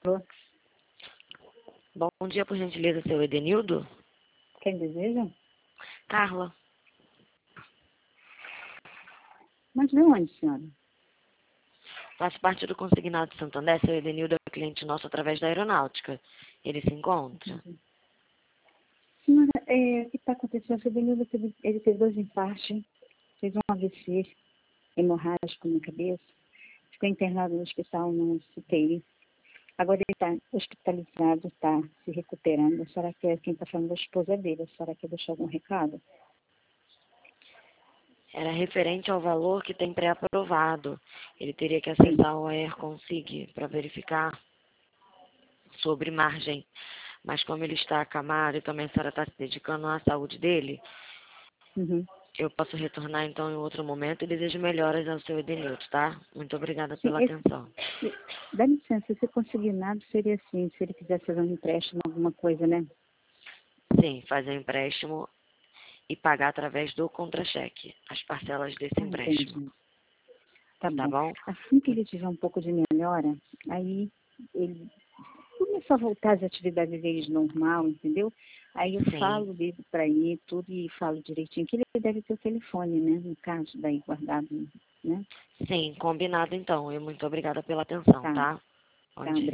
Alô? Bom dia, por gentileza, seu Edenildo? Quem deseja? Carla. Mas de onde, senhora? Faço parte do Consignado de Santander. Seu Edenildo é cliente nosso através da aeronáutica. Ele se encontra? Senhora, o que está acontecendo? O seu Benildo ele teve 2 infartos, fez um AVC hemorrágico na cabeça, ficou internado no hospital, no CTI. Agora ele está hospitalizado, está se recuperando. Será que quem está falando da esposa dele? Será que deixou algum recado? Era referente ao valor que tem pré-aprovado. Ele teria que acessar o AirConsig para verificar sobre margem. Mas como ele está acamado e também a senhora está se dedicando à saúde dele, Uhum. eu posso retornar então em outro momento e desejo melhoras ao seu Edenildo, tá? Muito obrigada Sim, pela atenção. dá licença, esse consignado seria assim, se ele quisesse fazer um empréstimo, alguma coisa, né? Sim, fazer empréstimo e pagar através do contra-cheque as parcelas desse Ah, empréstimo. entendi. Tá Tá bom. bom? Assim que ele tiver um pouco de melhora, aí ele começa a voltar às atividades deles normal, entendeu? Aí eu Sim, falo, ligo para ele tudo e falo direitinho, que ele deve ter o telefone, né? No caso, daí guardado, né? sim, combinado então. E muito obrigada pela atenção, Tá, tá? Bom tá, dia.